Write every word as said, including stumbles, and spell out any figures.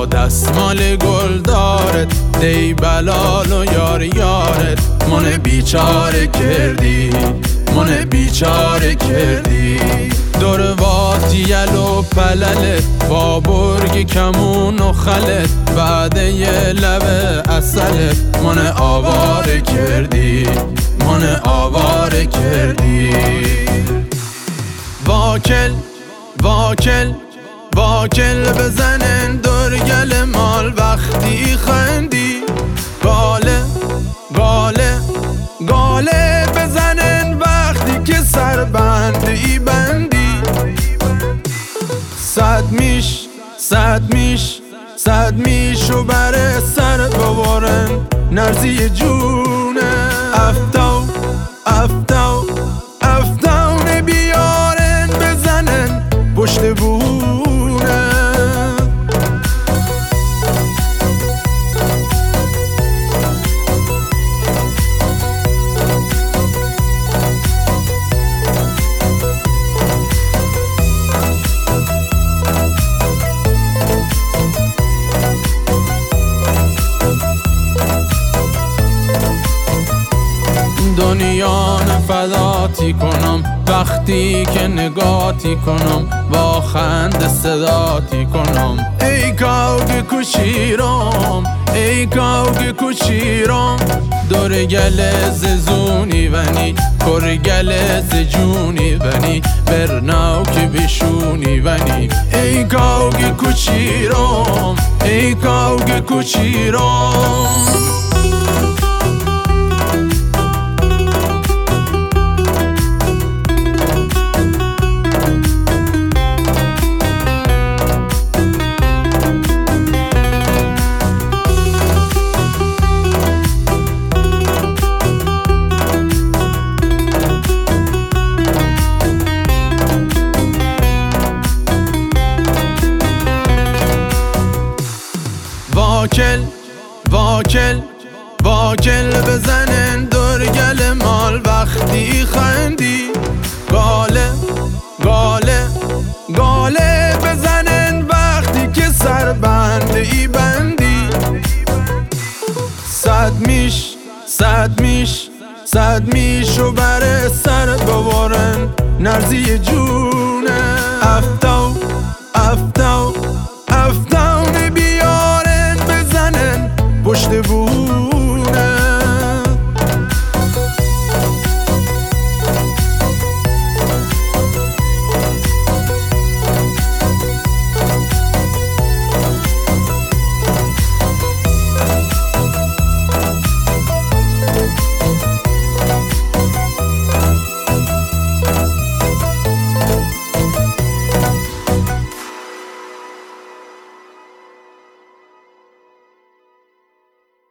با دستمال گل دارت دی بلال و یار یارت من بیچاره کردی من بیچاره کردی دور واتیل و پللت با برگ کمون و خلت بعد یه لبه اصلت من آواره کردی من آواره کردی واکل واکل واکل بزنن درگل مال وقتی خندی گاله گاله گاله بزنن وقتی که سر بندی بندی صد میش صد میش صد میشو بر سر ببارن نرزی جونه افتاو افتاو افتاو بیارن بزنن پشت بونه دنیا فداتی کنم وقتی که نگاتی کنم با خند صداتی کنم ای کاوگ کوچیرم ای کاوگ کوچیرم دور گل ززونی ونی پر گل زجونی ونی برناو که بشونی ونی ای کاوگ کوچیرم ای کاوگ کوچیرم واکل واکل واکل بزنن درگل مال وقتی خندی گاله گاله گاله بزنن وقتی که سر بندی بندی صد میش صد میش صد میشو بر سر ببارن نرزی جونه